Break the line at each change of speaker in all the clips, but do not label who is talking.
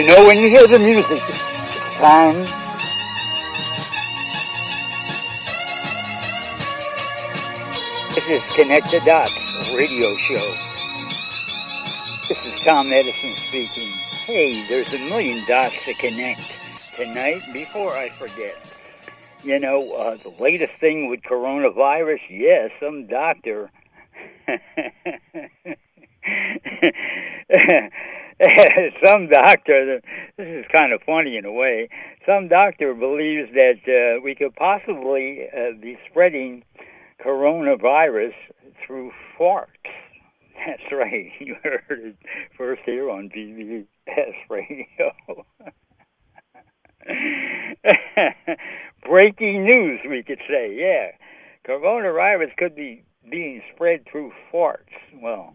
You know, when you hear the music, it's time. This is Connect the Dots radio show. This is Tom Edison speaking. Hey, there's a million dots to connect tonight. Before I forget, you know, the latest thing with coronavirus, some doctor some doctor, this is kind of funny in a way, some doctor believes that we could possibly be spreading coronavirus through farts. That's right, you heard it first here on BBS Radio. Breaking news, we could say, yeah. Coronavirus could be being spread through farts. Well,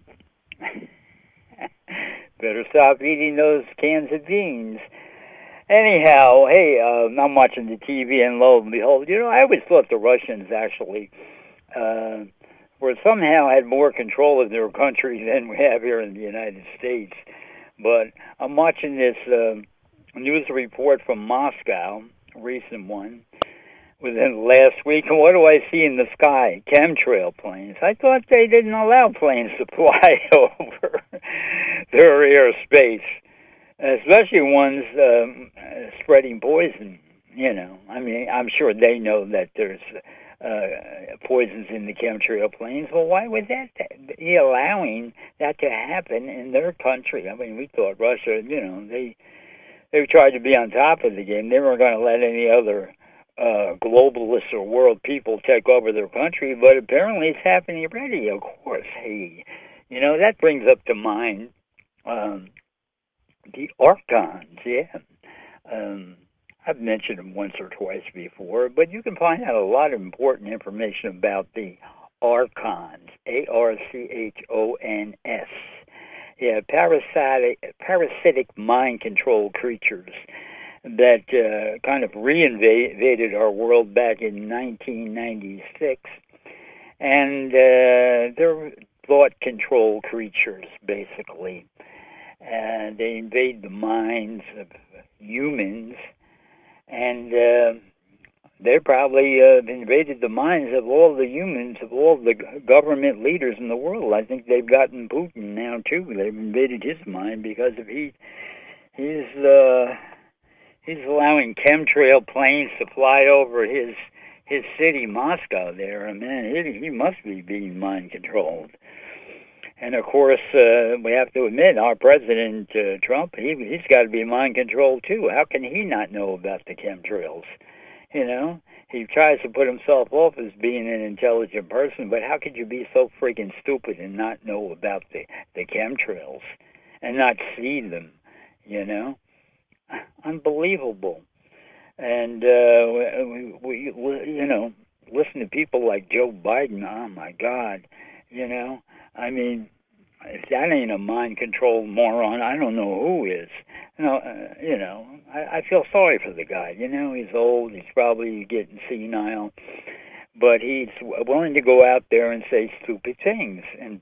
better stop eating those cans of beans. Anyhow, hey, I'm watching the TV, and lo and behold, you know, I always thought the Russians actually were somehow had more control of their country than we have here in the United States. But I'm watching this news report from Moscow, a recent one, within the last week, and what do I see in the sky? Chemtrail planes. I thought they didn't allow planes to fly over their airspace, especially ones spreading poison. You know, I mean, I'm sure they know that there's poisons in the chemtrail planes. Well, why would that be allowing that to happen in their country? I mean, we thought Russia, you know, they tried to be on top of the game. They weren't going to let any other globalists or world people take over their country, but apparently it's happening already, of course. Hey, you know, that brings up to mind the Archons, yeah. I've mentioned them once or twice before, but you can find out a lot of important information about the Archons, Archons. Yeah, parasitic mind control creatures that kind of reinvaded our world back in 1996. And they're thought control creatures, basically. They invade the minds of humans, and they probably invaded the minds of all the humans, of all the government leaders in the world. I think they've gotten Putin now, too. They've invaded his mind because of he's allowing chemtrail planes to fly over his city, Moscow, there. I mean, he must be being mind-controlled. And, of course, we have to admit, our President, Trump, he's got to be mind-controlled, too. How can he not know about the chemtrails? You know, he tries to put himself off as being an intelligent person, but how could you be so freaking stupid and not know about the chemtrails and not see them, you know? Unbelievable. And, we you know, listen to people like Joe Biden, oh, my God, you know? I mean, if that ain't a mind-controlled moron, I don't know who is. You know, I feel sorry for the guy. You know, he's old. He's probably getting senile. But he's willing to go out there and say stupid things. And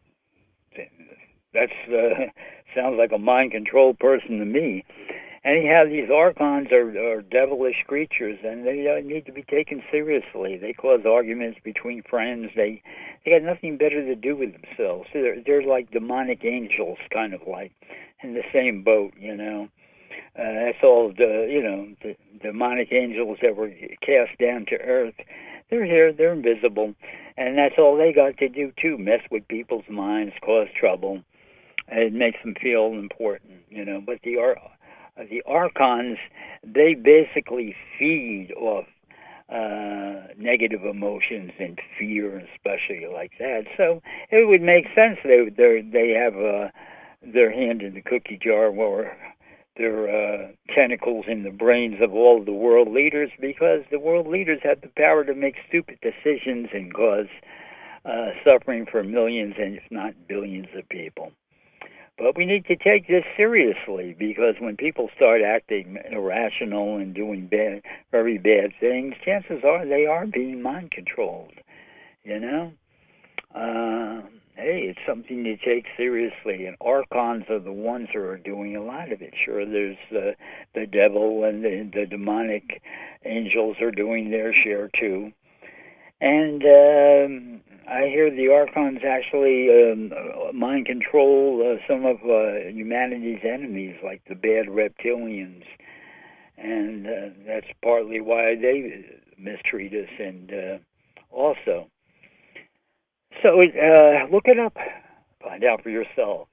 that sounds like a mind-controlled person to me. Anyhow, these Archons are devilish creatures, and they need to be taken seriously. They cause arguments between friends. They got nothing better to do with themselves. They're like demonic angels, kind of like, in the same boat, you know. That's all the demonic angels that were cast down to earth. They're here, they're invisible, and that's all they got to do, too, mess with people's minds, cause trouble. It makes them feel important, you know. But the Archons, they basically feed off negative emotions and fear, especially like that. So it would make sense they have their hand in the cookie jar, or their tentacles in the brains of all of the world leaders, because the world leaders have the power to make stupid decisions and cause suffering for millions and if not billions of people. But we need to take this seriously, because when people start acting irrational and doing very bad things, chances are they are being mind-controlled, you know? hey, it's something to take seriously, and archons are the ones who are doing a lot of it. Sure, there's the devil and the demonic angels are doing their share too. And I hear the archons actually mind control some of humanity's enemies, like the bad reptilians, and that's partly why they mistreat us. And also, so look it up, find out for yourself.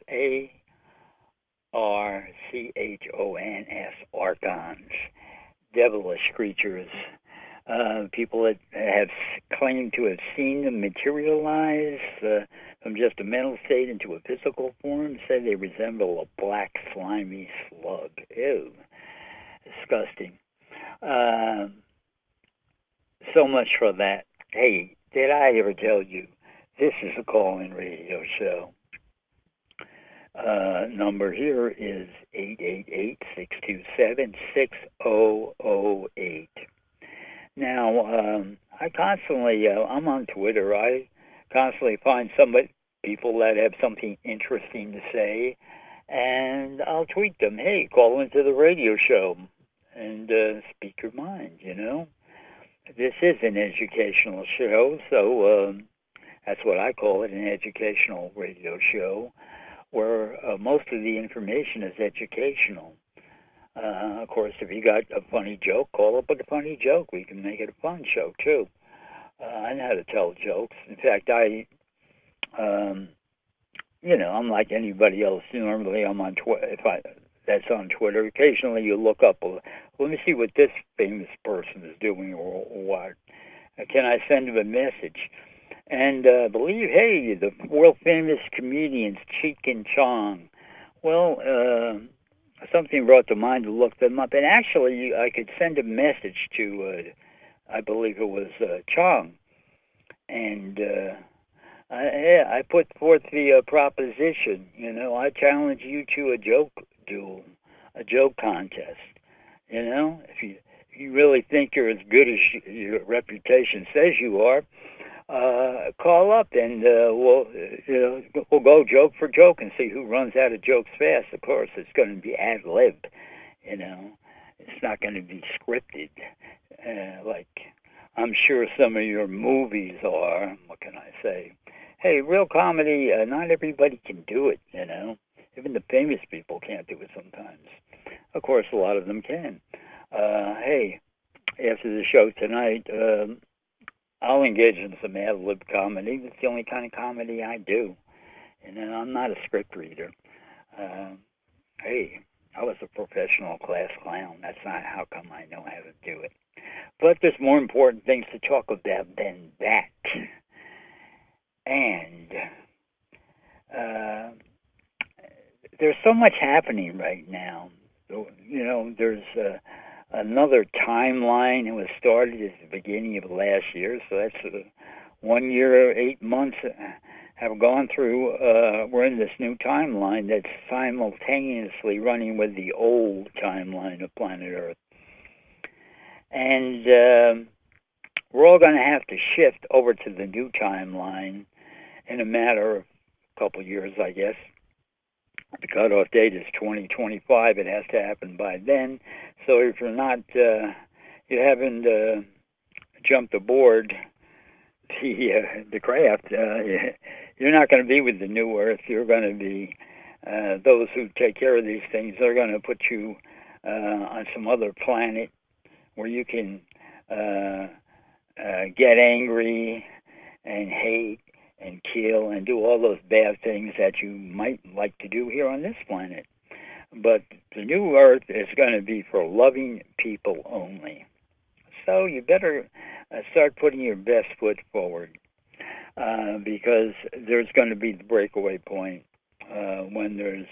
ARCHONS, archons, devilish creatures. People that have claimed to have seen them materialize from just a mental state into a physical form say they resemble a black, slimy slug. Ew. Disgusting. So much for that. Hey, did I ever tell you this is a call-in radio show? Number here is 888-627-6008. Now, I constantly, I'm on Twitter. I constantly find people that have something interesting to say, and I'll tweet them. Hey, call into the radio show and speak your mind, you know. This is an educational show, so that's what I call it, an educational radio show, where most of the information is educational. Of course, if you got a funny joke, call up with a funny joke. We can make it a fun show, too. I know how to tell jokes. In fact, I'm like anybody else. Normally, I'm on Twitter. That's on Twitter. Occasionally, you look up, well, let me see what this famous person is doing or what. Can I send him a message? And hey, the world-famous comedians Cheech and Chong. Well, something brought to mind to look them up. And actually, I could send a message to, I believe it was Chong. And I put forth the proposition, I challenge you to a joke duel, a joke contest. If you really think you're as good as your reputation says you are, call up and we'll go joke for joke and see who runs out of jokes fast. Of course, it's going to be ad lib. It's not going to be scripted like I'm sure some of your movies are. What can I say? Hey, real comedy, not everybody can do it. Even the famous people can't do it sometimes. Of course, a lot of them can. Hey, after the show tonight, I'll engage in some ad-lib comedy. It's the only kind of comedy I do. I'm not a script reader. Hey, I was a professional class clown. That's not how come I know how to do it. But there's more important things to talk about than that. And there's so much happening right now. There's another timeline. It was started at the beginning of last year, so that's 1 year, 8 months have gone through. We're in this new timeline that's simultaneously running with the old timeline of planet Earth. And we're all going to have to shift over to the new timeline in a matter of a couple years, I guess. The cutoff date is 2025. It has to happen by then. So if you're not, you haven't jumped aboard the craft, you're not going to be with the new Earth. You're going to be those who take care of these things. They're going to put you on some other planet where you can get angry and hate and kill and do all those bad things that you might like to do here on this planet. But the new Earth is going to be for loving people only. So you better start putting your best foot forward because there's going to be the breakaway point when there's,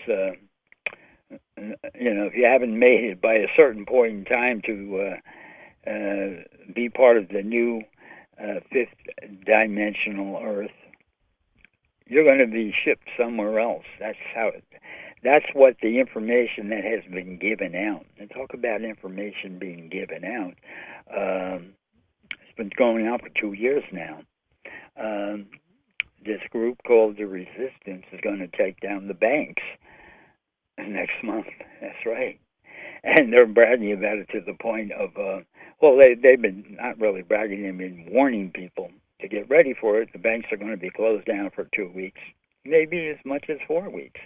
if you haven't made it by a certain point in time to be part of the new fifth dimensional Earth, you're going to be shipped somewhere else. That's what the information that has been given out. And talk about information being given out. It's been going out for 2 years now. this group called the Resistance is going to take down the banks next month. That's right. And they're bragging about it to the point of, they've been not really bragging, they've been warning people to get ready for it. The banks are going to be closed down for 2 weeks, maybe as much as 4 weeks.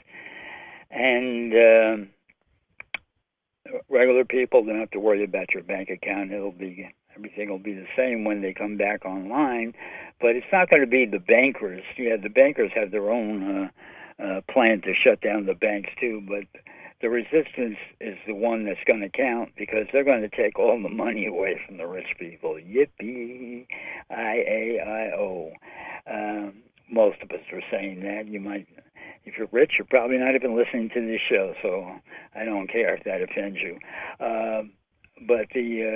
And regular people don't have to worry about your bank account. Everything will be the same when they come back online. But it's not going to be the bankers. Yeah, the bankers have their own plan to shut down the banks too, but the Resistance is the one that's going to count because they're going to take all the money away from the rich people. Yippee, I-A-I-O. Most of us are saying that. You might, if you're rich, you're probably not even listening to this show, so I don't care if that offends you. But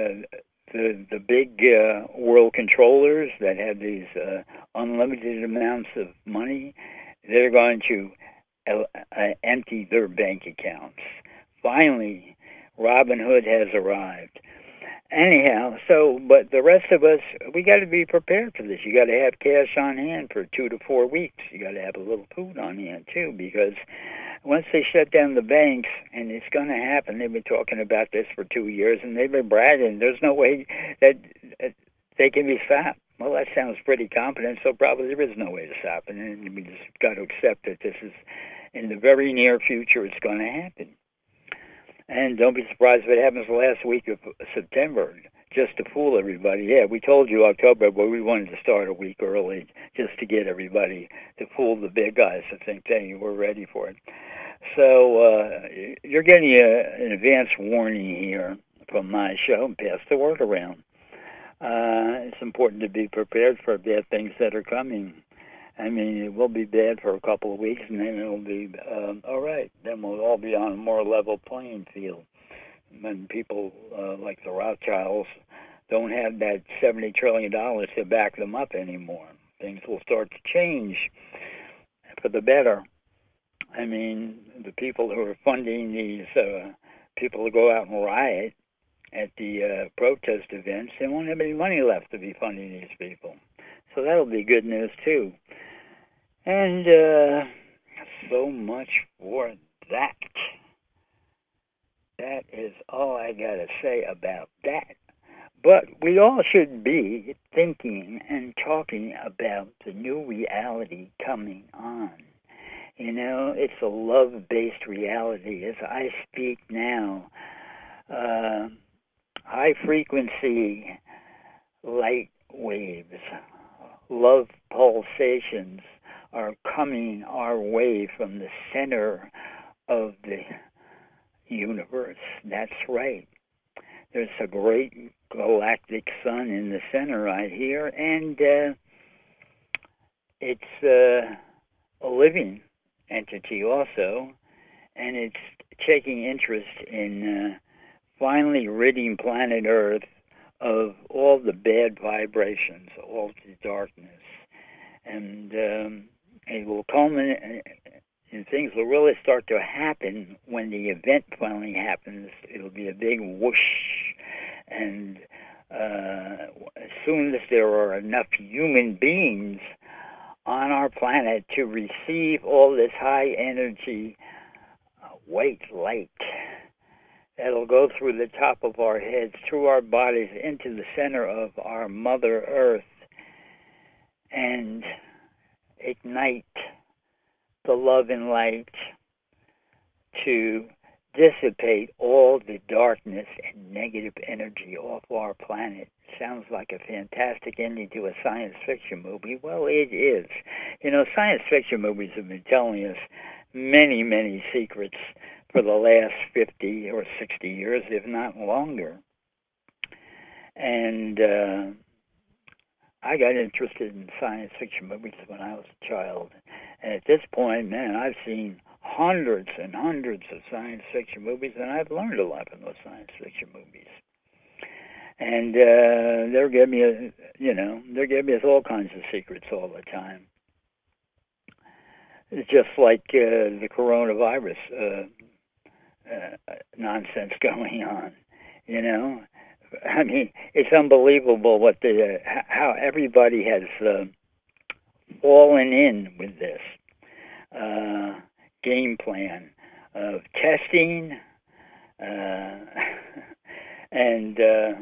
the big world controllers that have these unlimited amounts of money, they're going to empty their bank accounts. Finally, Robin Hood has arrived. Anyhow, but the rest of us, we got to be prepared for this. You got to have cash on hand for 2 to 4 weeks. You got to have a little food on hand too, because once they shut down the banks, and it's going to happen, they've been talking about this for 2 years, and they've been bragging. There's no way that they can be stopped. Well, that sounds pretty confident, so probably there is no way to stop it, and we just got to accept that this is, in the very near future, it's going to happen. And don't be surprised if it happens the last week of September, just to fool everybody. Yeah, we told you October, but we wanted to start a week early just to get everybody, to fool the big guys to think they were ready for it. So you're getting an advance warning here from my show, and pass the word around. It's important to be prepared for bad things that are coming. I mean, it will be bad for a couple of weeks, and then it'll be all right. Then we'll all be on a more level playing field. When people like the Rothschilds don't have that $70 trillion to back them up anymore, things will start to change for the better. I mean, the people who are funding these people to go out and riot at the protest events, they won't have any money left to be funding these people. So that'll be good news, too. And so much for that. That is all I got to say about that. But we all should be thinking and talking about the new reality coming on. You know, it's a love-based reality. As I speak now, high-frequency light waves, love pulsations are coming our way from the center of the universe. That's right. There's a great galactic sun in the center right here, and it's a living entity also, and it's taking interest in finally ridding planet Earth of all the bad vibrations, all the darkness. And it will culminate, and things will really start to happen when the event finally happens. It'll be a big whoosh. And as soon as there are enough human beings on our planet to receive all this high energy white light, that'll go through the top of our heads, through our bodies, into the center of our Mother Earth, and ignite the love and light to dissipate all the darkness and negative energy off our planet. Sounds like a fantastic ending to a science fiction movie. Well, it is. You know, science fiction movies have been telling us many, many secrets for the last 50 or 60 years, if not longer. And I got interested in science fiction movies when I was a child. And at this point, man, I've seen hundreds and hundreds of science fiction movies, and I've learned a lot from those science fiction movies. And they're giving us all kinds of secrets all the time. It's just like the coronavirus nonsense going on, you know. I mean, it's unbelievable how everybody has fallen in with this game plan of testing and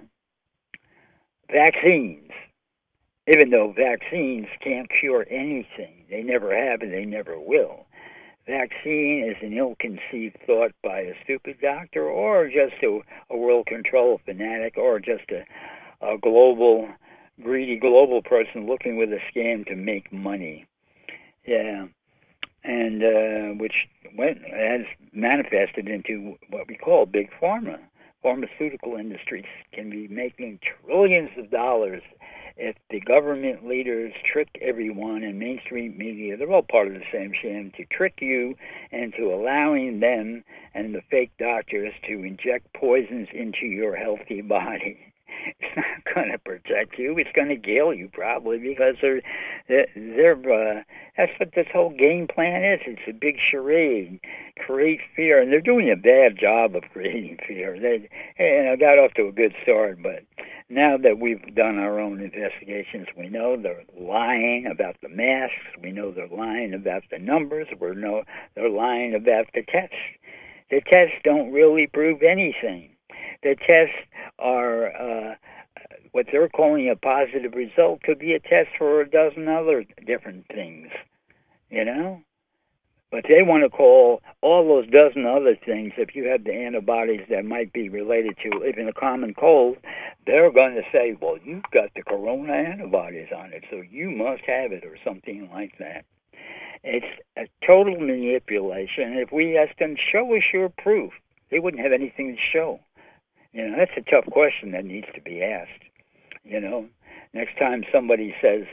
vaccines. Even though vaccines can't cure anything, they never have and they never will. Vaccine is an ill-conceived thought by a stupid doctor, or just a world control fanatic, or just a global, greedy global person looking with a scam to make money. Yeah, and which has manifested into what we call big pharma. Pharmaceutical industries can be making trillions of dollars if the government leaders trick everyone in mainstream media. They're all part of the same sham to trick you into allowing them and the fake doctors to inject poisons into your healthy body. It's not going to protect you. It's going to kill you probably, because they're that's what this whole game plan is. It's a big charade, create fear, and they're doing a bad job of creating fear. They got off to a good start, but now that we've done our own investigations, we know they're lying about the masks. We know they're lying about the numbers. We know they're lying about the tests. The tests don't really prove anything. The tests are what they're calling a positive result could be a test for a dozen other different things, But they want to call all those dozen other things, if you have the antibodies that might be related to even a common cold, they're going to say, well, you've got the corona antibodies on it, so you must have it, or something like that. It's a total manipulation. If we asked them, show us your proof, they wouldn't have anything to show. That's a tough question that needs to be asked. Next time somebody says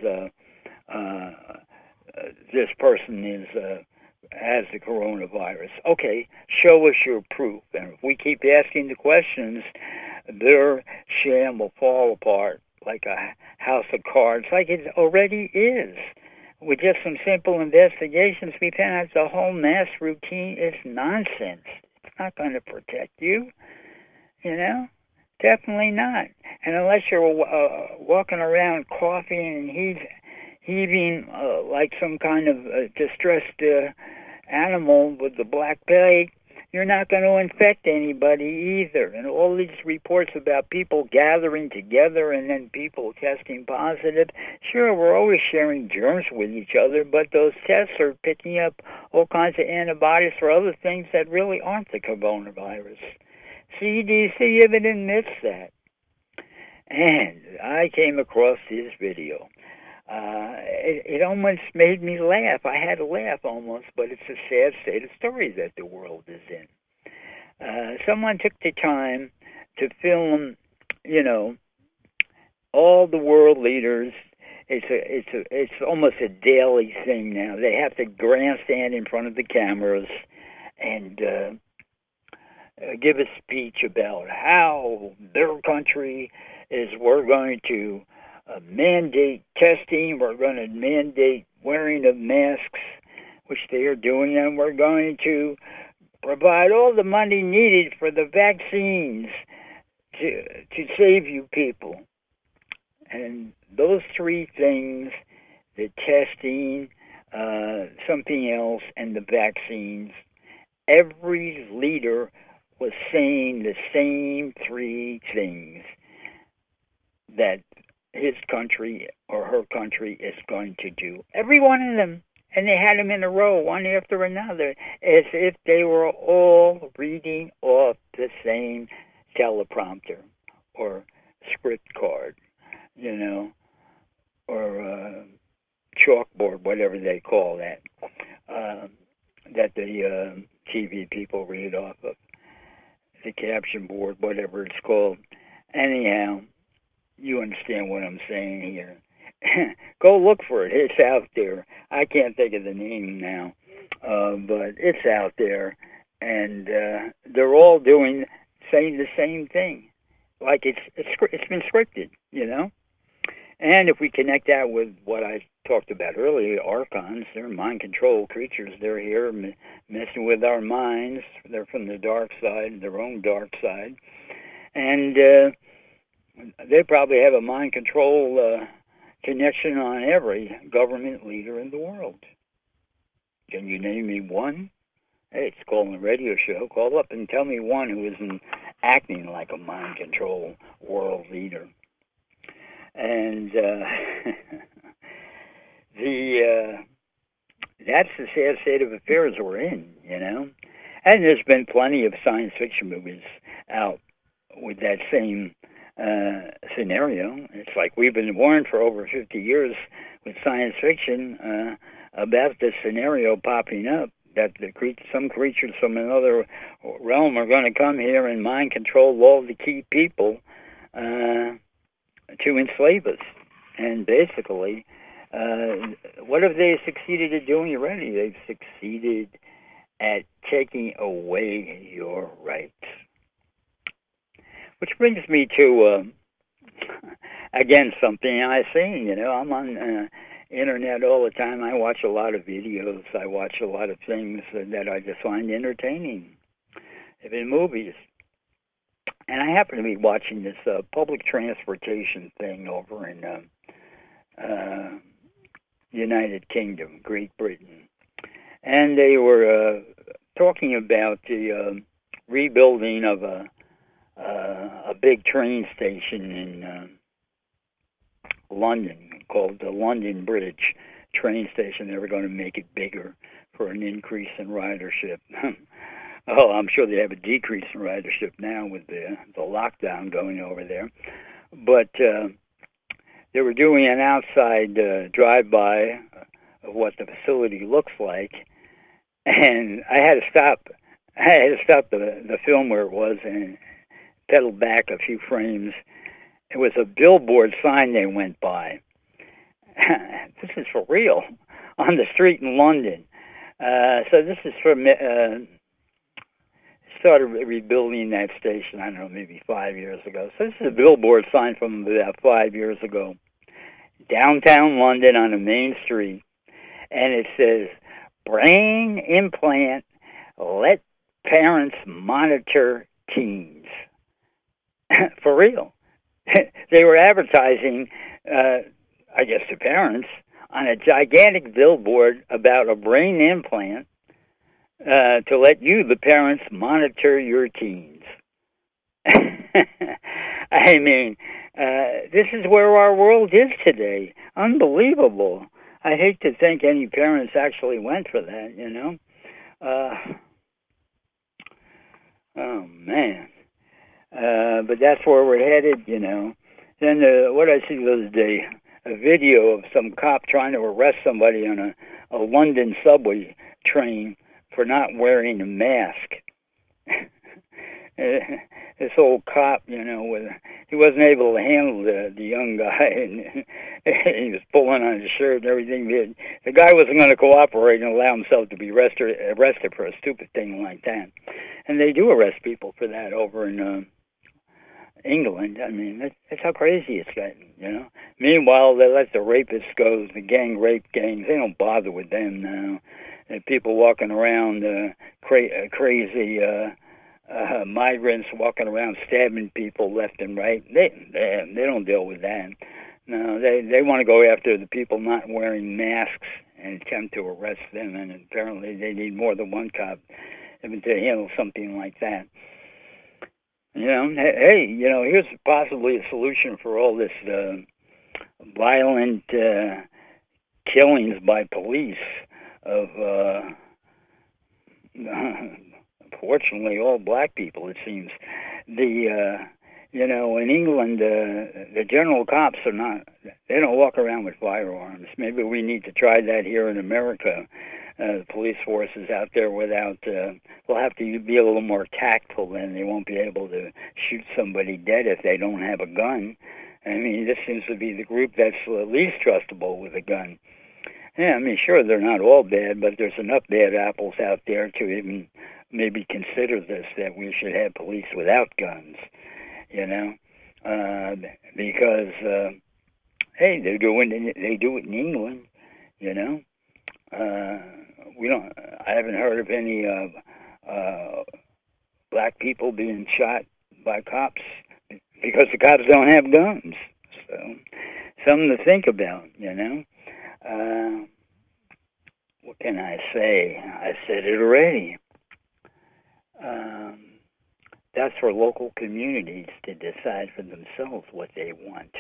this person has the coronavirus, okay, show us your proof. And if we keep asking the questions, their sham will fall apart like a house of cards, like it already is. With just some simple investigations, we found out the whole mass routine is nonsense. It's not going to protect you. Definitely not. And unless you're walking around coughing and heaving like some kind of distressed animal with the black plague, you're not going to infect anybody either. And all these reports about people gathering together and then people testing positive, sure, we're always sharing germs with each other, but those tests are picking up all kinds of antibodies for other things that really aren't the coronavirus. CDC even admits that. And I came across this video. It almost made me laugh. I had to laugh almost, but it's a sad state of story that the world is in. Someone took the time to film, all the world leaders. It's almost a daily thing now. They have to grandstand in front of the cameras and give a speech about how their country we're going to mandate testing, we're going to mandate wearing of masks, which they are doing, and we're going to provide all the money needed for the vaccines to save you people. And those three things, the testing, something else, and the vaccines, every leader was saying the same three things that his country or her country is going to do. Every one of them. And they had them in a row, one after another, as if they were all reading off the same teleprompter or script card, or chalkboard, whatever they call that, that the TV people read off of, the caption board, whatever it's called. Anyhow, you understand what I'm saying here. Go look for it. It's out there. I can't think of the name now, but it's out there, and they're all saying the same thing, like it's been scripted, And if we connect that with what I talked about earlier, archons, they're mind control creatures. They're here messing with our minds. They're from the dark side, their own dark side, and they probably have a mind control connection on every government leader in the world. Can you name me one? Hey, it's called a radio show. Call up and tell me one who isn't acting like a mind control world leader. And that's the sad state of affairs we're in, you know. And there's been plenty of science fiction movies out with that same scenario. It's like we've been warned for over 50 years with science fiction about this scenario popping up, that some creatures from another realm are going to come here and mind control all the key people to enslave us. And basically, what have they succeeded at doing already? They've succeeded at taking away your rights. Which brings me to, again, something I've seen. You know, I'm on internet all the time. I watch a lot of videos. I watch a lot of things that I just find entertaining, even movies. And I happen to be watching this public transportation thing over in United Kingdom, Great Britain. And they were talking about the rebuilding of a big train station in London called the London Bridge train station. They were going to make it bigger for an increase in ridership. Oh, I'm sure they have a decrease in ridership now with the lockdown going over there. But they were doing an outside drive-by of what the facility looks like, and I had to stop. I had to stop the film where it was and pedal back a few frames. It was a billboard sign they went by. This is for real, on the street in London. So this is from started rebuilding that station, I don't know, maybe 5 years ago. So this is a billboard sign from about 5 years ago. Downtown London on a main street. And it says, brain implant, let parents monitor teens. For real. They were advertising, I guess to parents, on a gigantic billboard about a brain implant to let you, the parents, monitor your teens. I mean, this is where our world is today. Unbelievable. I hate to think any parents actually went for that, you know. Oh, man. But that's where we're headed, you know. Then what I see the other day, a video of some cop trying to arrest somebody on a London subway train for not wearing a mask. This old cop, you know, he wasn't able to handle the young guy, and he was pulling on his shirt and everything. The guy wasn't going to cooperate and allow himself to be arrested for a stupid thing like that. And they do arrest people for that over in England. I mean, that's how crazy it's getting, you know. Meanwhile, they let the rapists go, the gang rape gangs. They don't bother with them now. And people walking around crazy migrants walking around stabbing people left and right. They don't deal with that. No, they want to go after the people not wearing masks and attempt to arrest them. And apparently, they need more than one cop even to handle something like that. You know, hey, you know, here's possibly a solution for all this violent killings by police of, unfortunately, all black people, it seems. You know, in England, the general cops they don't walk around with firearms. Maybe we need to try that here in America. The police forces out there will have to be a little more tactful, then they won't be able to shoot somebody dead if they don't have a gun. I mean, this seems to be the group that's least trustable with a gun. Yeah, I mean, sure, they're not all bad, but there's enough bad apples out there to even maybe consider this, that we should have police without guns, you know, because, hey, they do it in England, you know. I haven't heard of any black people being shot by cops because the cops don't have guns. something to think about, What can I say? I said it already. That's for local communities to decide for themselves what they want.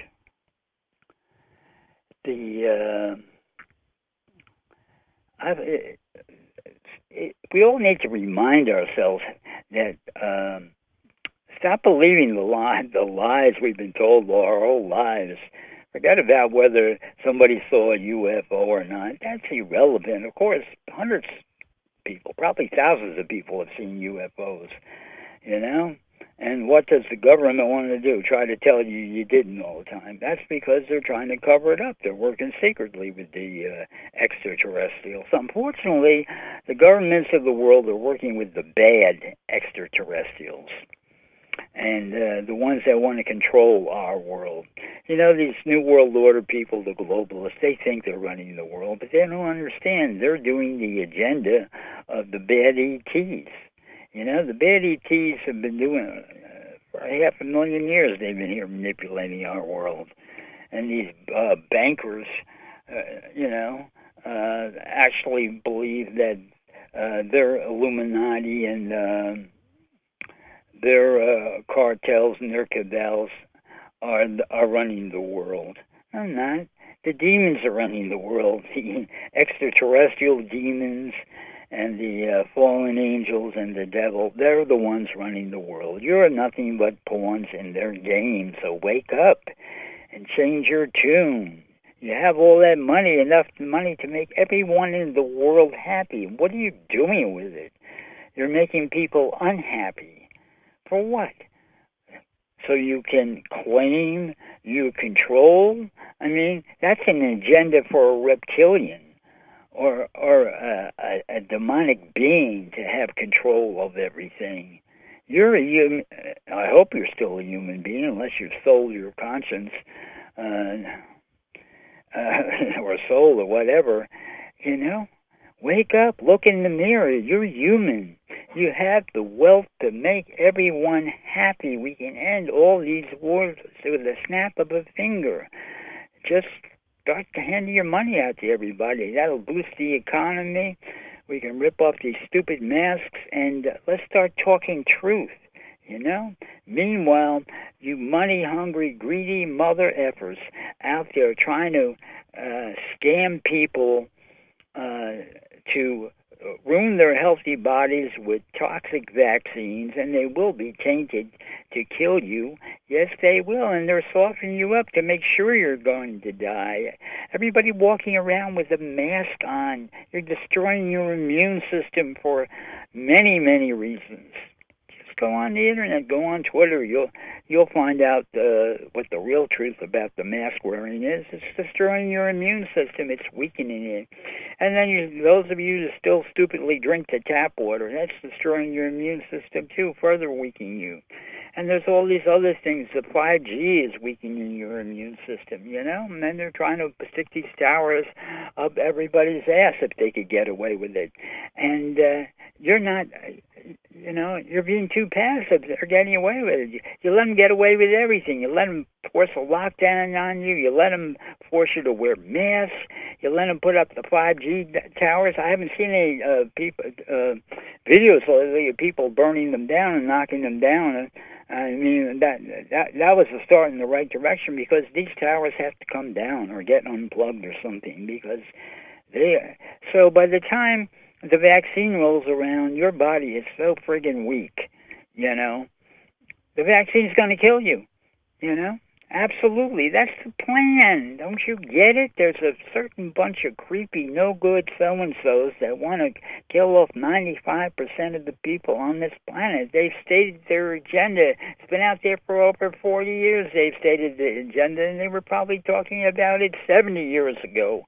We all need to remind ourselves that stop believing the lies we've been told our whole lives. Forget about whether somebody saw a UFO or not. That's irrelevant. Of course, hundreds of people, probably thousands of people have seen UFOs, And what does the government want to do? Try to tell you you didn't all the time. That's because they're trying to cover it up. They're working secretly with the extraterrestrials. Unfortunately, the governments of the world are working with the bad extraterrestrials. And the ones that want to control our world. These New World Order people, the globalists, they think they're running the world, but they don't understand. They're doing the agenda of the bad ETs. The bad ETs have been doing it for 500,000 years. They've been here manipulating our world. And these bankers, actually believe that their Illuminati and their cartels and their cabals are running the world. No, not. The demons are running the world. The extraterrestrial demons and the fallen angels and the devil, they're the ones running the world. You're nothing but pawns in their game, so wake up and change your tune. You have all that money, enough money to make everyone in the world happy. What are you doing with it? You're making people unhappy. For what? So you can claim you control? I mean, that's an agenda for a reptilian or a demonic being to have control of everything. You're a human. I hope you're still a human being, unless you've sold your conscience or soul or whatever. Wake up, look in the mirror. You're human. You have the wealth to make everyone happy. We can end all these wars with a snap of a finger. Just start to hand your money out to everybody. That'll boost the economy. We can rip off these stupid masks, and let's start talking truth, Meanwhile, you money-hungry, greedy mother effers out there trying to scam people to ruin their healthy bodies with toxic vaccines, and they will be tainted to kill you. Yes, they will, and they're softening you up to make sure you're going to die. Everybody walking around with a mask on, you're destroying your immune system for many, many reasons. Just go on the internet, go on Twitter. You'll find out what the real truth about the mask wearing is. It's destroying your immune system. It's weakening it. And then those of you that still stupidly drink the tap water, that's destroying your immune system too, further weakening you. And there's all these other things. The 5G is weakening your immune system, And then they're trying to stick these towers up everybody's ass if they could get away with it. And you're not... you're being too passive. They're getting away with it. You let them get away with everything. You let them force a lockdown on you. You let them force you to wear masks. You let them put up the 5G towers. I haven't seen any videos lately of people burning them down and knocking them down. I mean, that was a start in the right direction, because these towers have to come down or get unplugged or something, because so by the time the vaccine rolls around, your body is so friggin' weak, The vaccine's going to kill you, Absolutely. That's the plan. Don't you get it? There's a certain bunch of creepy, no-good so-and-sos that want to kill off 95% of the people on this planet. They've stated their agenda. It's been out there for over 40 years. They've stated the agenda, and they were probably talking about it 70 years ago,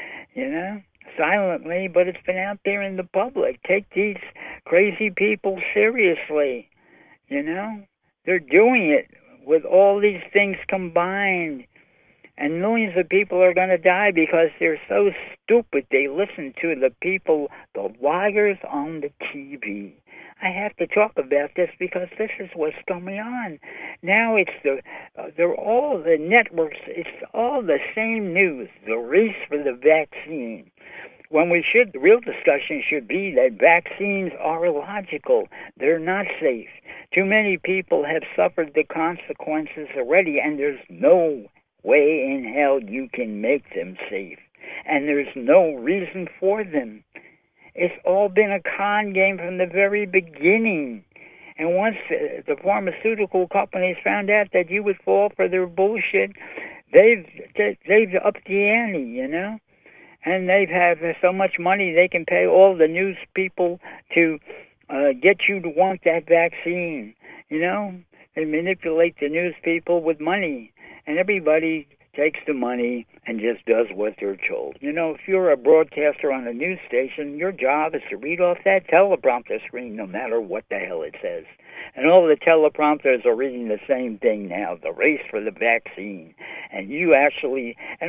silently, but it's been out there in the public. Take these crazy people seriously, They're doing it with all these things combined. And millions of people are going to die because they're so stupid. They listen to the people, the liars on the TV. I have to talk about this because this is what's going on. Now they're all the networks, it's all the same news, the race for the vaccine. When the real discussion should be that vaccines are illogical. They're not safe. Too many people have suffered the consequences already, and there's no way in hell you can make them safe. And there's no reason for them. It's all been a con game from the very beginning. And once the pharmaceutical companies found out that you would fall for their bullshit, they've upped the ante, you know? And they have so much money they can pay all the news people to get you to want that vaccine, you know? They manipulate the news people with money. And everybody takes the money and just does what they're told. You know, if you're a broadcaster on a news station, your job is to read off that teleprompter screen no matter what the hell it says. And all the teleprompters are reading the same thing now, the race for the vaccine. And you actually, and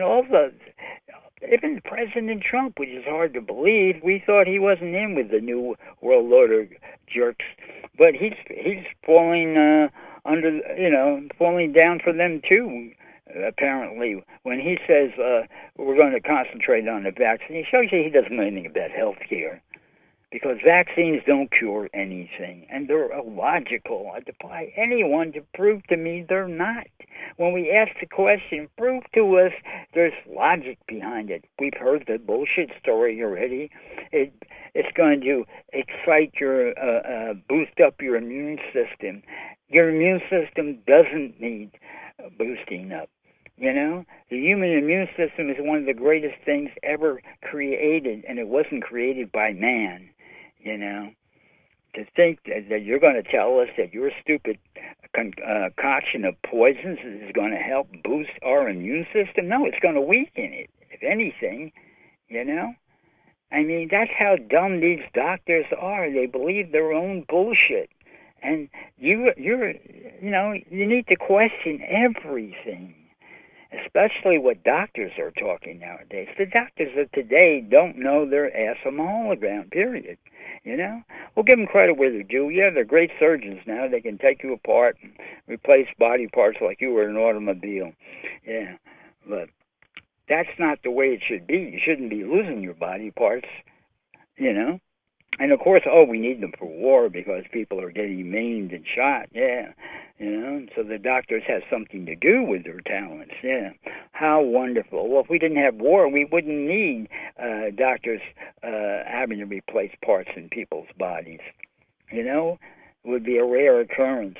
even President Trump, which is hard to believe, we thought he wasn't in with the New World Order jerks. But he's falling falling down for them too. Apparently, when he says we're going to concentrate on the vaccine, it shows you he doesn't know anything about health care. Because vaccines don't cure anything, and they're illogical. I defy anyone to prove to me they're not. When we ask the question, prove to us there's logic behind it. We've heard the bullshit story already. It's going to excite your, boost up your immune system. Your immune system doesn't need boosting up. You know, the human immune system is one of the greatest things ever created, and it wasn't created by man. You know, to think that you're going to tell us that your stupid concoction of poisons is going to help boost our immune system? No, it's going to weaken it, if anything, you know? I mean, that's how dumb these doctors are. They believe their own bullshit. And you need to question everything, especially what doctors are talking nowadays. The doctors of today don't know their ass from a hole ground, period. You know? We'll give them credit where they're due. Yeah, they're great surgeons now. They can take you apart and replace body parts like you were an automobile. Yeah, but that's not the way it should be. You shouldn't be losing your body parts, you know? And, of course, we need them for war because people are getting maimed and shot, yeah. You know, so the doctors have something to do with their talents, yeah. How wonderful. Well, if we didn't have war, we wouldn't need doctors having to replace parts in people's bodies. You know, it would be a rare occurrence.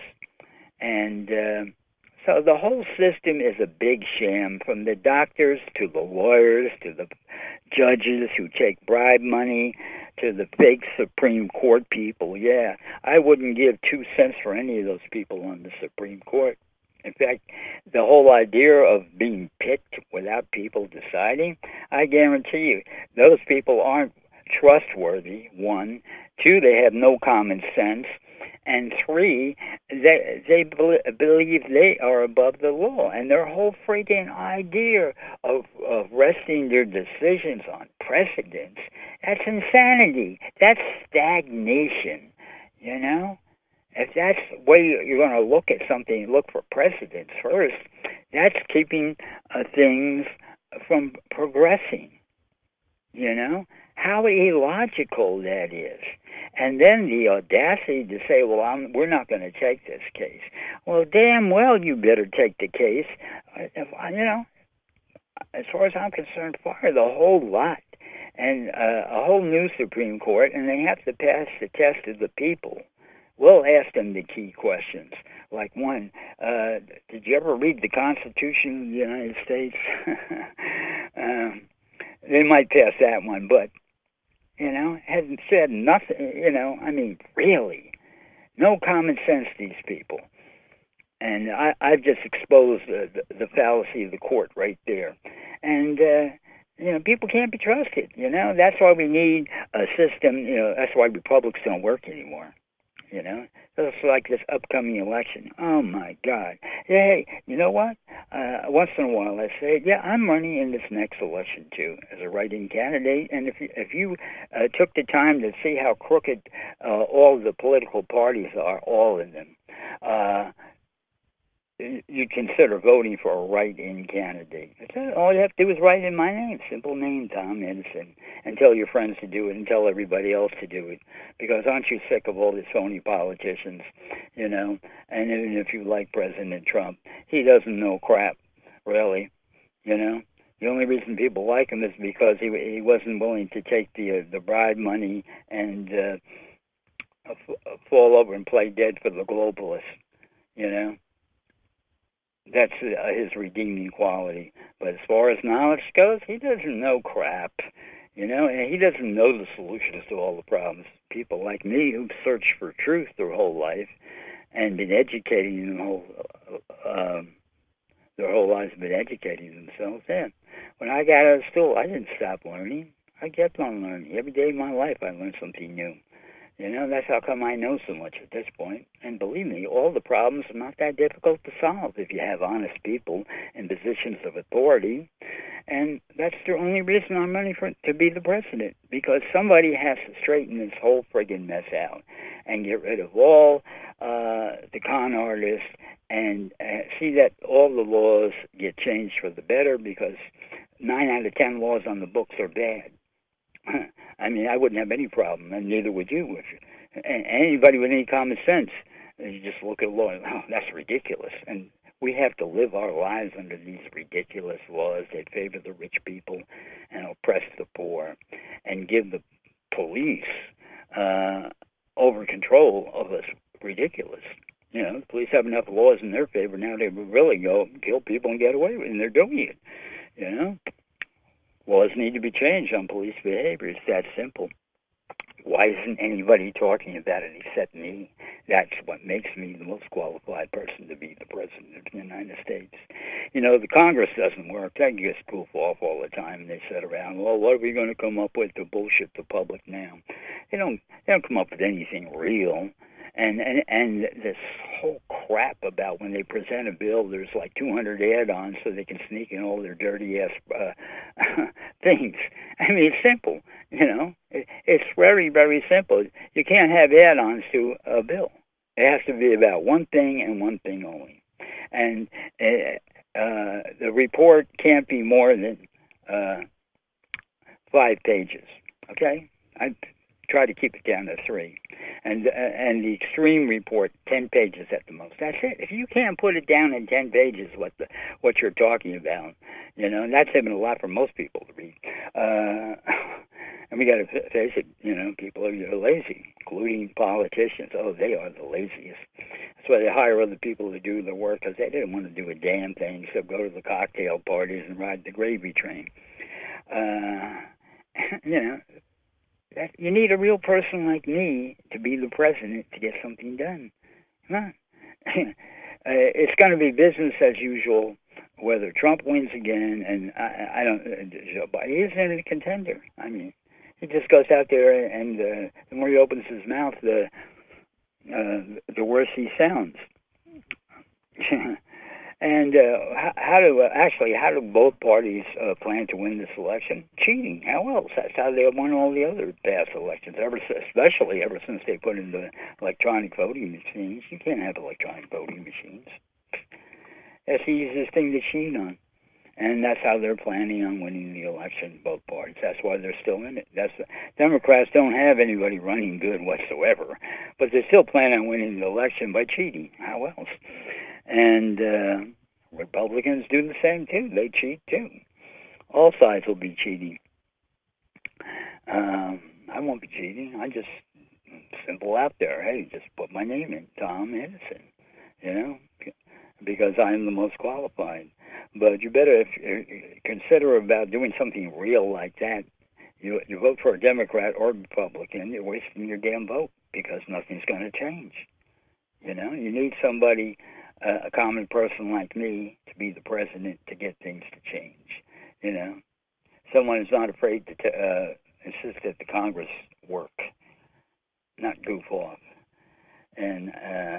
And so the whole system is a big sham, from the doctors to the lawyers to the judges who take bribe money to the fake Supreme Court people. Yeah, I wouldn't give 2 cents for any of those people on the Supreme Court. In fact, the whole idea of being picked without people deciding, I guarantee you, those people aren't trustworthy, 1. 2, they have no common sense. And 3, they believe they are above the law. And their whole freaking idea of resting their decisions on precedents, that's insanity. That's stagnation, you know? If that's the way you're going to look at something, look for precedents first, that's keeping things from progressing, you know? How illogical that is. And then the audacity to say, well, we're not going to take this case. Well, damn well you better take the case. You know, as far as I'm concerned, fire the whole lot. And a whole new Supreme Court, and they have to pass the test of the people. We'll ask them the key questions. Like 1, did you ever read the Constitution of the United States? They might pass that one, but you know, hasn't said nothing, you know, I mean, really. No common sense, these people. And I've just exposed the fallacy of the court right there. And, you know, people can't be trusted, you know. That's why we need a system, you know, that's why republics don't work anymore. You know, just like this upcoming election. Oh my God! Hey, you know what? Once in a while, I say, yeah, I'm running in this next election too as a write-in candidate. And if you took the time to see how crooked all the political parties are, all of them, you'd consider voting for a write-in candidate. All you have to do is write in my name, simple name, Tom Edison, and tell your friends to do it and tell everybody else to do it. Because aren't you sick of all these phony politicians, you know? And even if you like President Trump, he doesn't know crap, really, you know? The only reason people like him is because he wasn't willing to take the bribe money and fall over and play dead for the globalists, you know? That's his redeeming quality. But as far as knowledge goes, he doesn't know crap, you know, and he doesn't know the solutions to all the problems. People like me who've searched for truth their whole life and been educating their whole lives, been educating themselves. Yeah. When I got out of school, I didn't stop learning. I kept on learning. Every day of my life, I learned something new. You know, that's how come I know so much at this point. And believe me, all the problems are not that difficult to solve if you have honest people in positions of authority. And that's the only reason I'm running to be the president, because somebody has to straighten this whole friggin' mess out and get rid of all the con artists and see that all the laws get changed for the better, because 9 out of 10 laws on the books are bad. I mean, I wouldn't have any problem, and neither would you. Anybody with any common sense, you just look at a law and, oh, that's ridiculous. And we have to live our lives under these ridiculous laws that favor the rich people and oppress the poor and give the police over control of us. Ridiculous. You know, the police have enough laws in their favor now. They would really go kill people and get away with it, and they're doing it. You know? Laws need to be changed on police behavior. It's that simple. Why isn't anybody talking about it except me? That's what makes me the most qualified person to be the president of the United States. You know, the Congress doesn't work. That gets goof off all the time. They sit around, well, what are we going to come up with to bullshit the public now? They don't come up with anything real. And this whole crap about when they present a bill, there's like 200 add-ons so they can sneak in all their dirty-ass things. I mean, it's simple, you know. It's very, very simple. You can't have add-ons to a bill. It has to be about one thing and one thing only. And the report can't be more than 5 pages, okay? I try to keep it down to 3. And the extreme report, 10 pages at the most. That's it. If you can't put it down in 10 pages, what you're talking about, you know, and that's even a lot for most people to read. And we got to face it, you know, people are lazy, including politicians. Oh, they are the laziest. That's why they hire other people to do the work, because they didn't want to do a damn thing except go to the cocktail parties and ride the gravy train. You know, you need a real person like me to be the president to get something done. Come on. It's going to be business as usual, whether Trump wins again, and I don't. He isn't a contender. I mean, he just goes out there, and the more he opens his mouth, the worse he sounds. And how do both parties plan to win this election? Cheating. How else? That's how they won all the other past elections, especially ever since they put in the electronic voting machines. You can't have electronic voting machines. That's the easiest thing to cheat on. And that's how they're planning on winning the election, both parties. That's why they're still in it. Democrats don't have anybody running good whatsoever, but they still plan on winning the election by cheating. How else? And Republicans do the same too. They cheat too. All sides will be cheating. I won't be cheating. I just simple out there. Hey, just put my name in, Tom Edison. You know, because I'm the most qualified. But you better consider about doing something real like that. You vote for a Democrat or Republican, you're wasting your damn vote, because nothing's going to change. You know, you need somebody, a common person like me, to be the president to get things to change. You know, someone who's not afraid to insist that the Congress work, not goof off. And,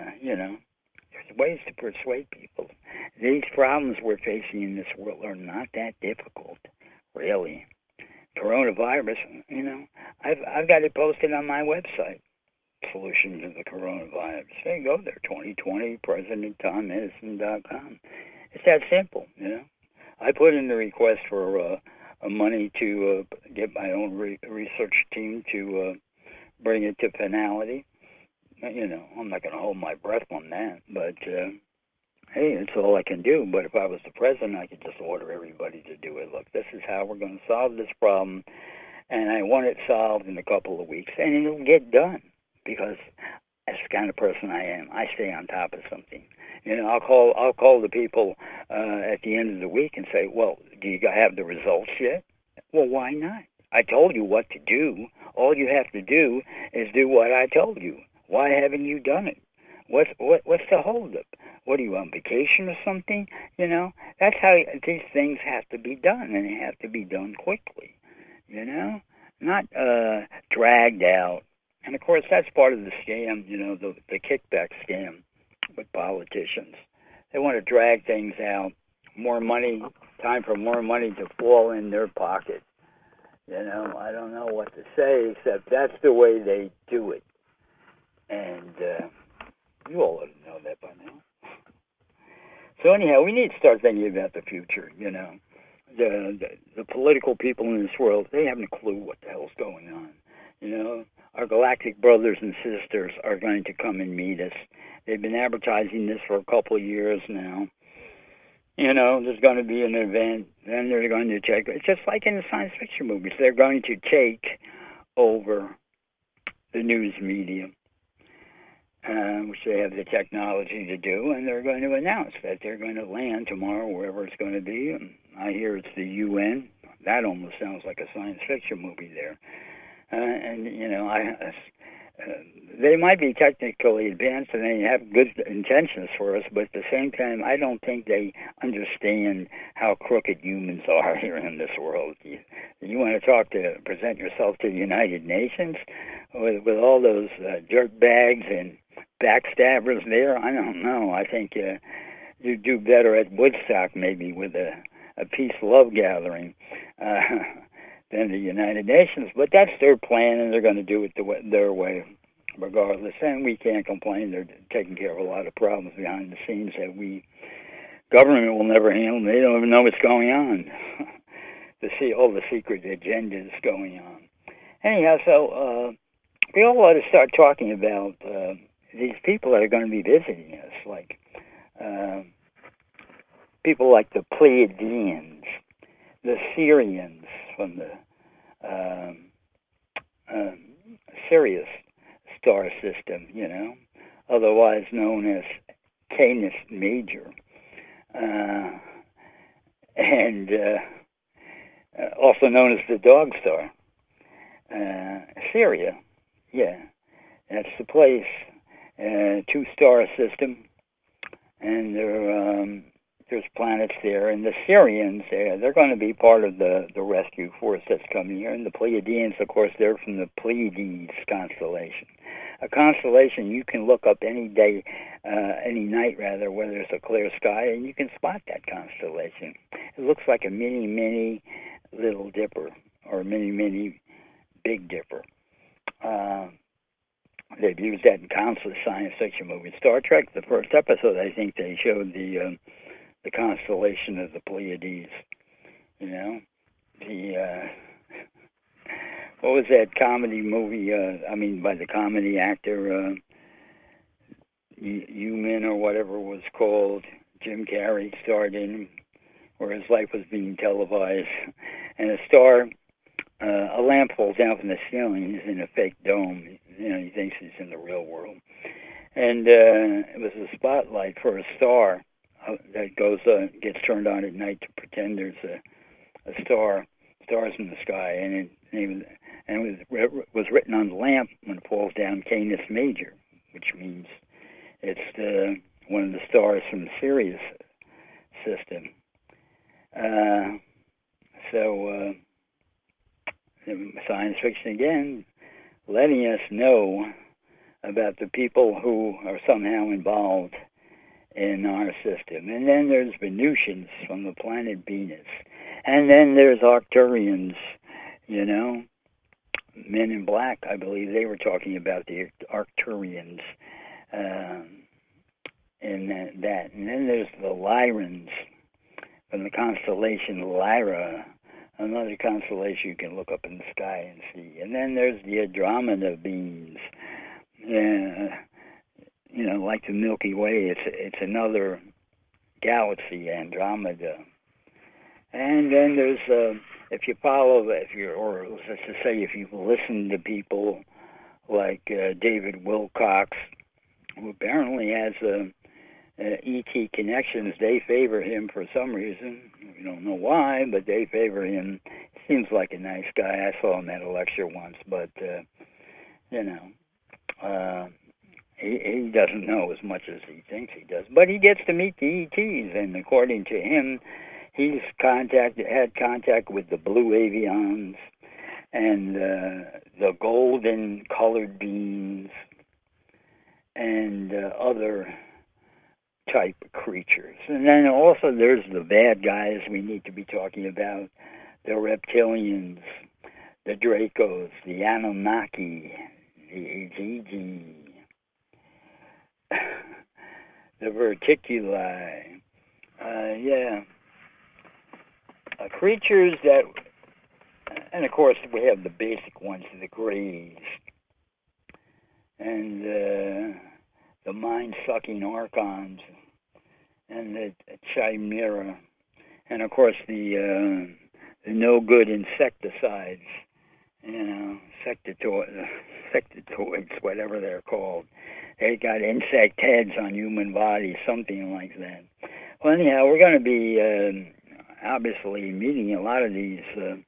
there's ways to persuade people. These problems we're facing in this world are not that difficult, really. Coronavirus, I've got it posted on my website, Solution to the Coronavirus. Hey, go there, 2020, PresidentTomEdison.com. It's that simple, I put in the request for money to get my own research team to bring it to finality. I'm not going to hold my breath on that, but hey, it's all I can do. But if I was the president, I could just order everybody to do it. Look, this is how we're going to solve this problem, and I want it solved in a couple of weeks, and it'll get done because that's the kind of person I am. I stay on top of something. I'll call the people at the end of the week and say, well, do you have the results yet? Well, why not? I told you what to do. All you have to do is do what I told you. Why haven't you done it? What's the holdup? What, are you on vacation or something? That's how these things have to be done, and they have to be done quickly. Not dragged out. And of course, that's part of the scam. The kickback scam with politicians. They want to drag things out. More money, time for more money to fall in their pocket. I don't know what to say except that's the way they do it. And you all ought to know that by now. So anyhow, we need to start thinking about the future. The political people in this world, they haven't a clue what the hell's going on. Our galactic brothers and sisters are going to come and meet us. They've been advertising this for a couple of years now. There's going to be an event, then they're going to take, it's just like in the science fiction movies, they're going to take over the news media, which they have the technology to do, and they're going to announce that they're going to land tomorrow, wherever it's going to be. And I hear it's the UN. That almost sounds like a science fiction movie there. They might be technically advanced and they have good intentions for us, but at the same time, I don't think they understand how crooked humans are here in this world. You want to present yourself to the United Nations with all those dirt bags and backstabbers there? I don't know. I think you do better at Woodstock, maybe, with a peace-love gathering than the United Nations. But that's their plan, and they're going to do it their way, regardless. And we can't complain. They're taking care of a lot of problems behind the scenes that government will never handle. They don't even know what's going on. To see all the secret agendas going on. Anyhow, so we all ought to start talking about these people that are going to be visiting us, like people like the Pleiadians, the Syrians from the Sirius star system, otherwise known as Canis Major, and also known as the Dog Star. Syria, yeah, that's the place. 2-star system, and there's planets there. And the Syrians, they're going to be part of the rescue force that's coming here. And the Pleiadians, of course, they're from the Pleiades constellation. A constellation you can look up any day, any night rather, whether it's a clear sky, and you can spot that constellation. It looks like a mini Little Dipper or mini Big Dipper. They've used that in countless science fiction movies. Star Trek, the first episode, I think they showed the constellation of the Pleiades. What was that comedy movie? By the comedy actor Human or whatever it was called. Jim Carrey starred in, where his life was being televised, and a lamp falls down from the ceiling. He's in a fake dome. He thinks he's in the real world. And it was a spotlight for a star that gets turned on at night to pretend there's a stars in the sky. And it was written on the lamp when it falls down, Canis Major, which means it's one of the stars from the Sirius system. So science fiction again, letting us know about the people who are somehow involved in our system. And then there's Venusians from the planet Venus. And then there's Arcturians, you know. Men in Black, I believe they were talking about the Arcturians in that. And then there's the Lyrans from the constellation Lyra, another constellation you can look up in the sky and see. And then there's the Andromeda beings, you know, like the Milky Way. It's another galaxy, Andromeda. And then there's if you listen to people like David Wilcox, who apparently has ET connections, they favor him for some reason. We don't know why, but they favor him. Seems like a nice guy. I saw him at a lecture once, but you know, he doesn't know as much as he thinks he does. But he gets to meet the ETs, and according to him, he's had contact with the blue avions and the golden colored beings and other type creatures. And then also there's the bad guys we need to be talking about, the reptilians, the Dracos, the Anunnaki, the Igigi, the Verticuli, creatures that, and of course we have the basic ones, the Greys, and the mind-sucking Archons, and the Chimera, and of course the no-good insecticides, you know, insectoids, whatever they're called. They got insect heads on human bodies, something like that. Well, anyhow, we're going to be obviously meeting a lot of these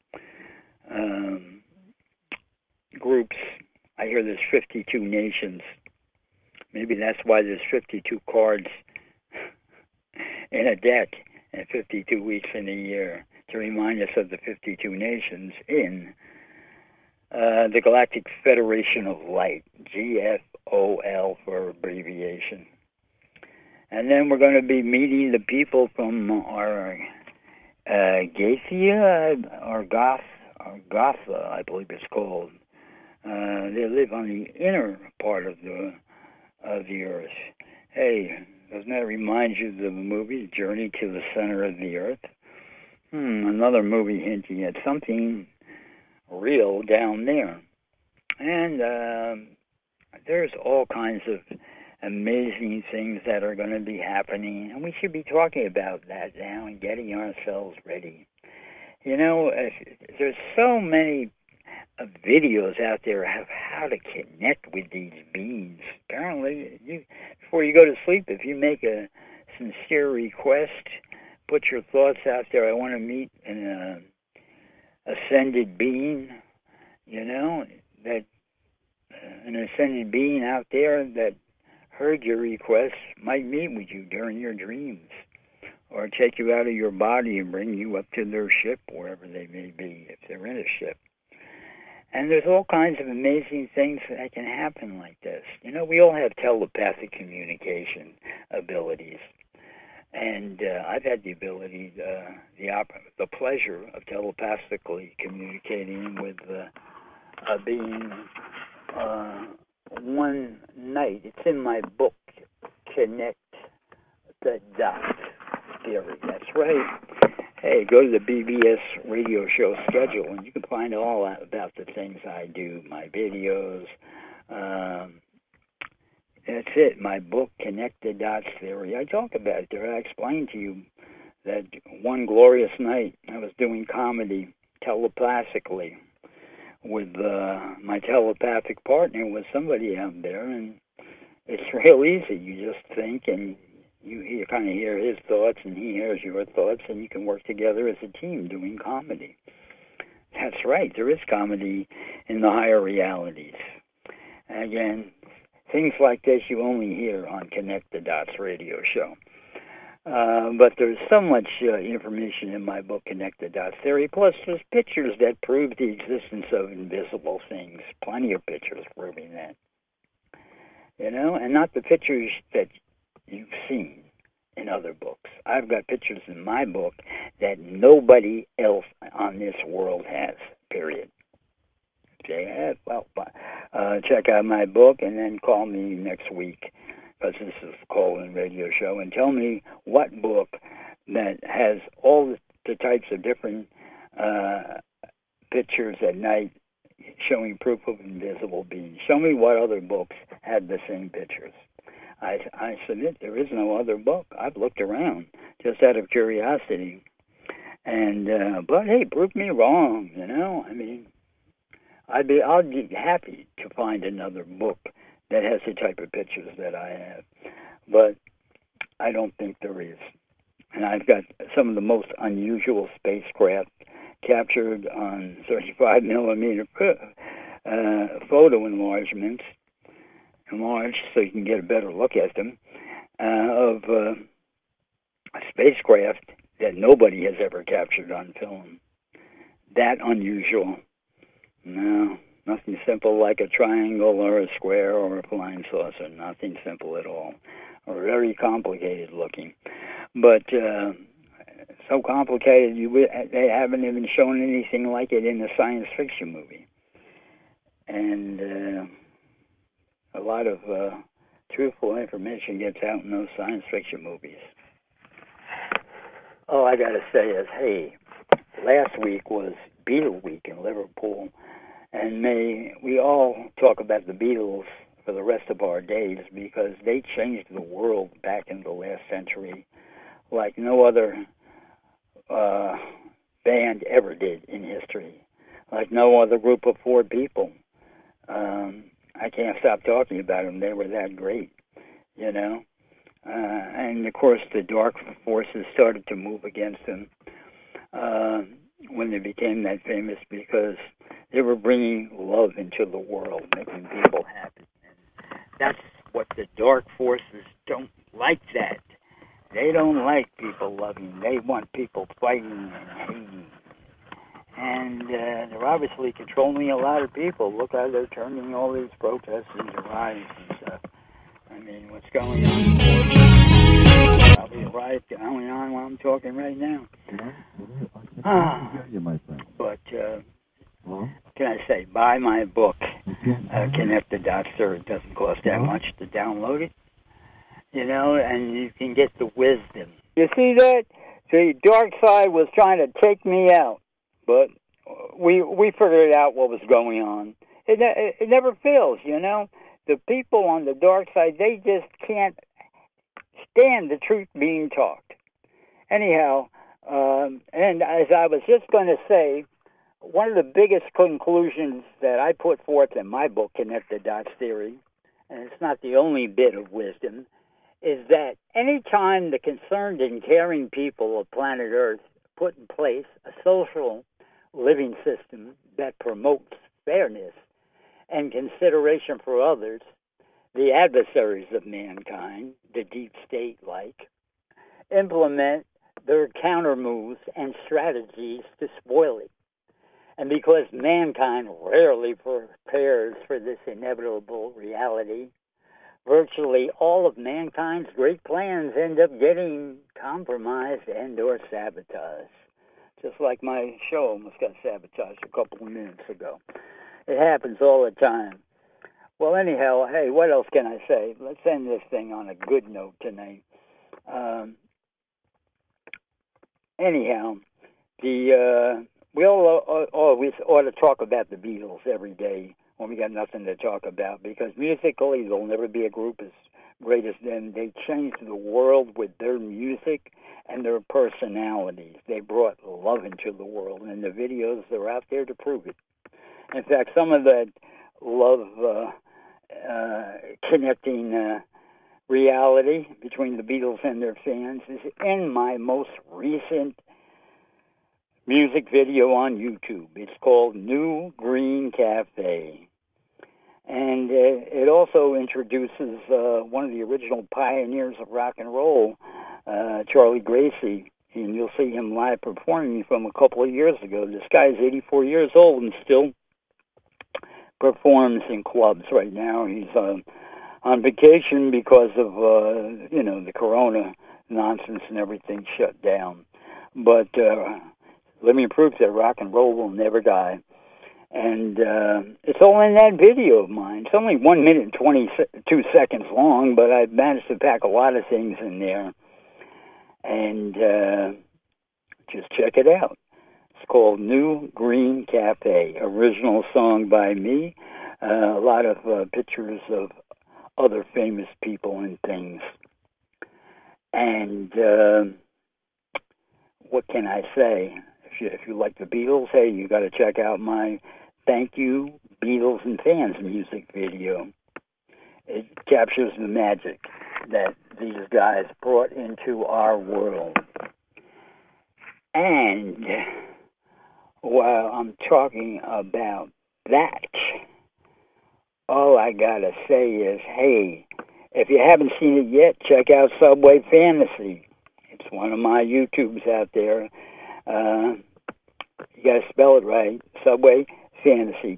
groups. I hear there's 52 nations. Maybe that's why there's 52 cards in a deck and 52 weeks in a year, to remind us of the 52 nations in the Galactic Federation of Light, GFOL for abbreviation. And then we're going to be meeting the people from our Gathia, or Gotha, I believe it's called. They live on the inner part of the Earth. Hey, doesn't that remind you of the movie Journey to the Center of the Earth? Another movie hinting at something real down there. And there's all kinds of amazing things that are going to be happening, and we should be talking about that now and getting ourselves ready. You know, there's so many videos out there of how to connect with these beings. Apparently, before you go to sleep, if you make a sincere request, put your thoughts out there. I want to meet an ascended being, you know, that an ascended being out there that heard your request might meet with you during your dreams, or take you out of your body and bring you up to their ship, wherever they may be, if they're in a ship. And there's all kinds of amazing things that can happen like this. You know, we all have telepathic communication abilities. And I've had the ability, the pleasure of telepathically communicating with a being one night. It's in my book, Connect the Dot Theory. That's right. Hey, go to the BBS radio show schedule, and you can find all about the things I do, my videos. That's it. My book, Connect the Dots Theory. I talk about it there. I explained to you that one glorious night I was doing comedy telepathically with my telepathic partner, was somebody out there, and it's real easy. You just think, and you kind of hear his thoughts, and he hears your thoughts, and you can work together as a team doing comedy. That's right. There is comedy in the higher realities. Again, things like this you only hear on Connect the Dots radio show. But there's so much information in my book, Connect the Dots Theory, plus there's pictures that prove the existence of invisible things. Plenty of pictures proving that. and not the pictures that you've seen in other books. I've got pictures in my book that nobody else on this world has, period. Okay, well, check out my book and then call me next week, because this is a call-in radio show, and tell me what book that has all the types of different pictures at night showing proof of invisible beings. Show me what other books had the same pictures. I submit there is no other book. I've looked around just out of curiosity, and but hey, prove me wrong. I mean, I'll be happy to find another book that has the type of pictures that I have, but I don't think there is. And I've got some of the most unusual spacecraft captured on 35 millimeter photo enlargements, enlarged so you can get a better look at them, of spacecraft that nobody has ever captured on film. That unusual. No, nothing simple like a triangle or a square or a flying saucer. Nothing simple at all. Or very complicated looking. But so complicated, they haven't even shown anything like it in a science fiction movie. And a lot of truthful information gets out in those science fiction movies. All I got to say is, hey, last week was Beatle Week in Liverpool, and may we all talk about the Beatles for the rest of our days, because they changed the world back in the last century like no other band ever did in history, like no other group of four people. I can't stop talking about them. They were that great, and of course the dark forces started to move against them when they became that famous, because they were bringing love into the world, making people happy. And that's what the dark forces don't like. That they don't like people loving. They want people fighting and hating. And they're obviously controlling a lot of people. Look how they're turning all these protests into riots and stuff. I mean, what's going on? Probably a riot going on while I'm talking right now. But can I say, buy my book, Connect the Dots, sir. It doesn't cost that much to download it, and you can get the wisdom. You see that? The dark side was trying to take me out, but we figured out what was going on. It never fails, The people on the dark side, they just can't stand the truth being talked. Anyhow, and as I was just going to say, one of the biggest conclusions that I put forth in my book, Connect the Dots Theory, and it's not the only bit of wisdom, is that any time the concerned and caring people of planet Earth put in place a social living system that promotes fairness and consideration for others, the adversaries of mankind, the deep state-like, implement their counter moves and strategies to spoil it. And because mankind rarely prepares for this inevitable reality, virtually all of mankind's great plans end up getting compromised and or sabotaged. Just like my show almost got sabotaged a couple of minutes ago. It happens all the time. Well, anyhow, hey, what else can I say? Let's end this thing on a good note tonight. Anyhow, we all always ought to talk about the Beatles every day when we got nothing to talk about, because musically there'll never be a group as great as them. They changed the world with their music and their personalities. They brought love into the world, and the videos are out there to prove it. In fact, some of that love connecting reality between the Beatles and their fans is in my most recent music video on YouTube. It's called New Green Cafe. And it also introduces one of the original pioneers of rock and roll, Charlie Gracie. And you'll see him live performing from a couple of years ago. This guy is 84 years old and still performs in clubs right now. He's on vacation because of, the corona nonsense and everything shut down. But living proof that rock and roll will never die. And it's all in that video of mine. It's only 1 minute and 22 seconds long, but I've managed to pack a lot of things in there. And just check it out. It's called New Green Cafe, original song by me. A lot of pictures of other famous people and things. And what can I say? If you like the Beatles, hey, you got to check out my Thank You Beatles and Fans music video. It captures the magic that these guys brought into our world. And while I'm talking about that, all I gotta say is, hey, if you haven't seen it yet, check out Subway Fantasy. It's one of my YouTubes out there. You gotta spell it right. Subway Fantasy,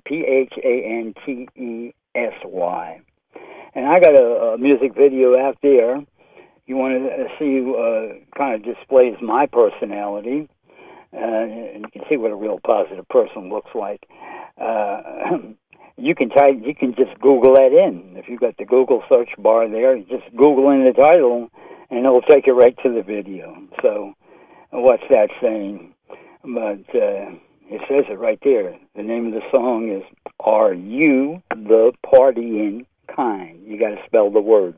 Phantasy. And I got a music video out there. You want to see kind of displays my personality, and you can see what a real positive person looks like. You can just Google that in. If you've got the Google search bar there, just Google in the title, and it'll take you right to the video. So, what's that saying? But it says it right there. The name of the song is Are You the Partying Kind? You got to spell the word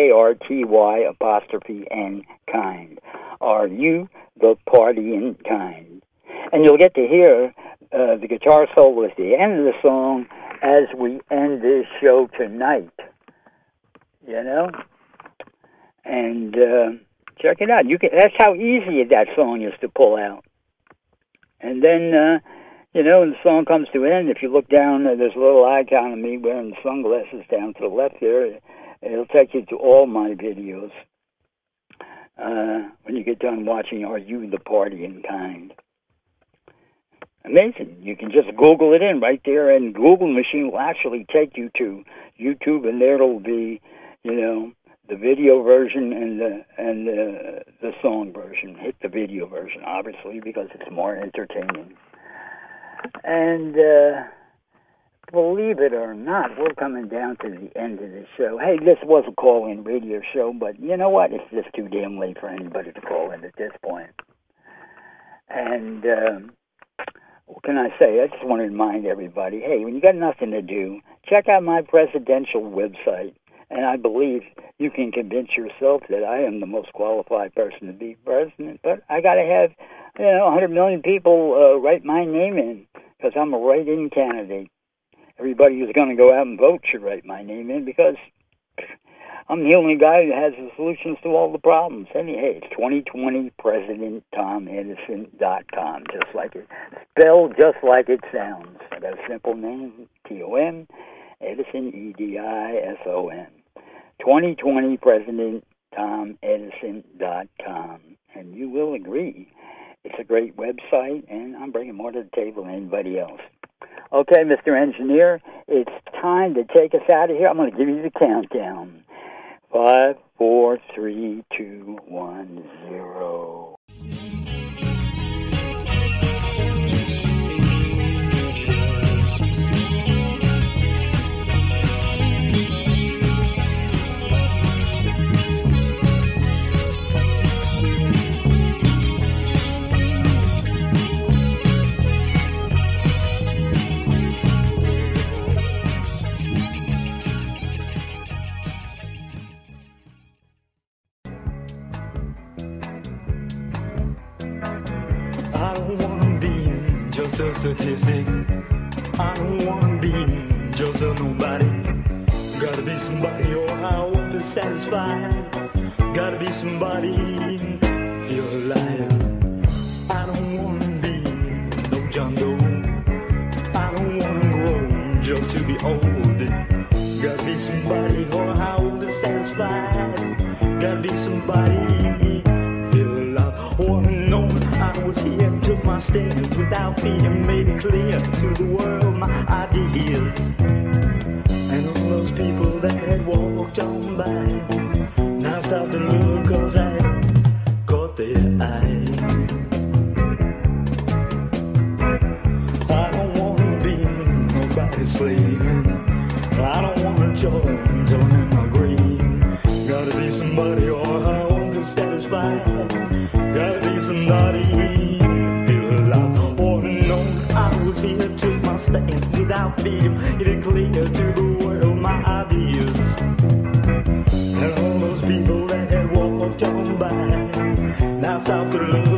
PARTY''N kind. Are you the partying kind? And you'll get to hear the guitar solo at the end of the song as we end this show tonight. You know? And check it out. That's how easy that song is to pull out. And then, when the song comes to an end, if you look down, there's a little icon of me wearing sunglasses down to the left there. It'll take you to all my videos when you get done watching Are You the Partying Kind? Amazing. You can just Google it in right there, and Google machine will actually take you to YouTube, and there will be, the video version and the song version. Hit the video version, obviously, because it's more entertaining. And believe it or not, we're coming down to the end of the show. Hey, this was a call-in radio show, but you know what? It's just too damn late for anybody to call in at this point. And what can I say? I just want to remind everybody, hey, when you got nothing to do, check out my presidential website. And I believe you can convince yourself that I am the most qualified person to be president. But I got to have, 100 million people write my name in, because I'm a write-in candidate. Everybody who's going to go out and vote should write my name in, because I'm the only guy who has the solutions to all the problems. And hey, it's 2020 PresidentTomEdison.com, just like it, spelled just like it sounds. I got a simple name, Tom. Edison, Edison. 2020 PresidentTomEdison.com. And you will agree, it's a great website, and I'm bringing more to the table than anybody else. Okay, Mr. Engineer, it's time to take us out of here. I'm going to give you the countdown. 5, 4, 3, 2, 1, 0.
I don't wanna be just a statistic. I don't wanna be just a nobody. Gotta be somebody or I won't be satisfied. Gotta be somebody, feel alive. I don't wanna be no John Doe. I don't wanna grow just to be old. Gotta be somebody or I won't be satisfied. Gotta be somebody, feel alive. Wanna know I was here and took my stand without fear, made it clear to the world my ideas. And all those people that had walked slave. I don't wanna join in my grave. Gotta be somebody or I won't be satisfied. Gotta be somebody. Feel alive. All alone, I was here, took my stand without fear. It is clear to the world my ideas. And all those people that had walked on by now stop to look.